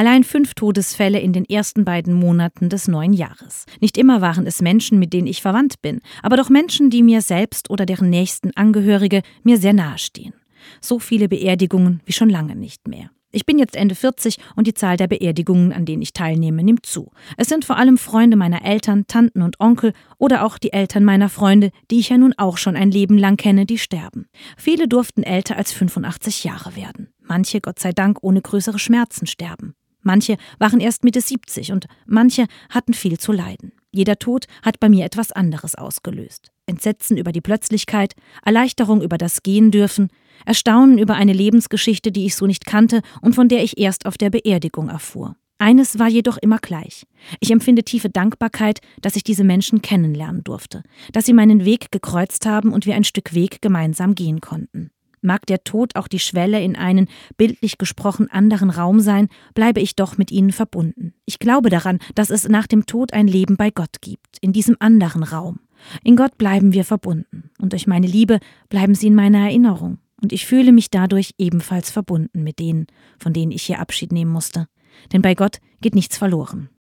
Allein 5 Todesfälle in den ersten beiden Monaten des neuen Jahres. Nicht immer waren es Menschen, mit denen ich verwandt bin, aber doch Menschen, die mir selbst oder deren nächsten Angehörige mir sehr nahestehen. So viele Beerdigungen wie schon lange nicht mehr. Ich bin jetzt Ende 40 und die Zahl der Beerdigungen, an denen ich teilnehme, nimmt zu. Es sind vor allem Freunde meiner Eltern, Tanten und Onkel oder auch die Eltern meiner Freunde, die ich ja nun auch schon ein Leben lang kenne, die sterben. Viele durften älter als 85 Jahre werden. Manche, Gott sei Dank, ohne größere Schmerzen sterben. Manche waren erst Mitte 70 und manche hatten viel zu leiden. Jeder Tod hat bei mir etwas anderes ausgelöst. Entsetzen über die Plötzlichkeit, Erleichterung über das Gehen dürfen, Erstaunen über eine Lebensgeschichte, die ich so nicht kannte und von der ich erst auf der Beerdigung erfuhr. Eines war jedoch immer gleich. Ich empfinde tiefe Dankbarkeit, dass ich diese Menschen kennenlernen durfte, dass sie meinen Weg gekreuzt haben und wir ein Stück Weg gemeinsam gehen konnten. Mag der Tod auch die Schwelle in einen, bildlich gesprochen, anderen Raum sein, bleibe ich doch mit ihnen verbunden. Ich glaube daran, dass es nach dem Tod ein Leben bei Gott gibt, in diesem anderen Raum. In Gott bleiben wir verbunden und durch meine Liebe bleiben sie in meiner Erinnerung. Und ich fühle mich dadurch ebenfalls verbunden mit denen, von denen ich hier Abschied nehmen musste. Denn bei Gott geht nichts verloren.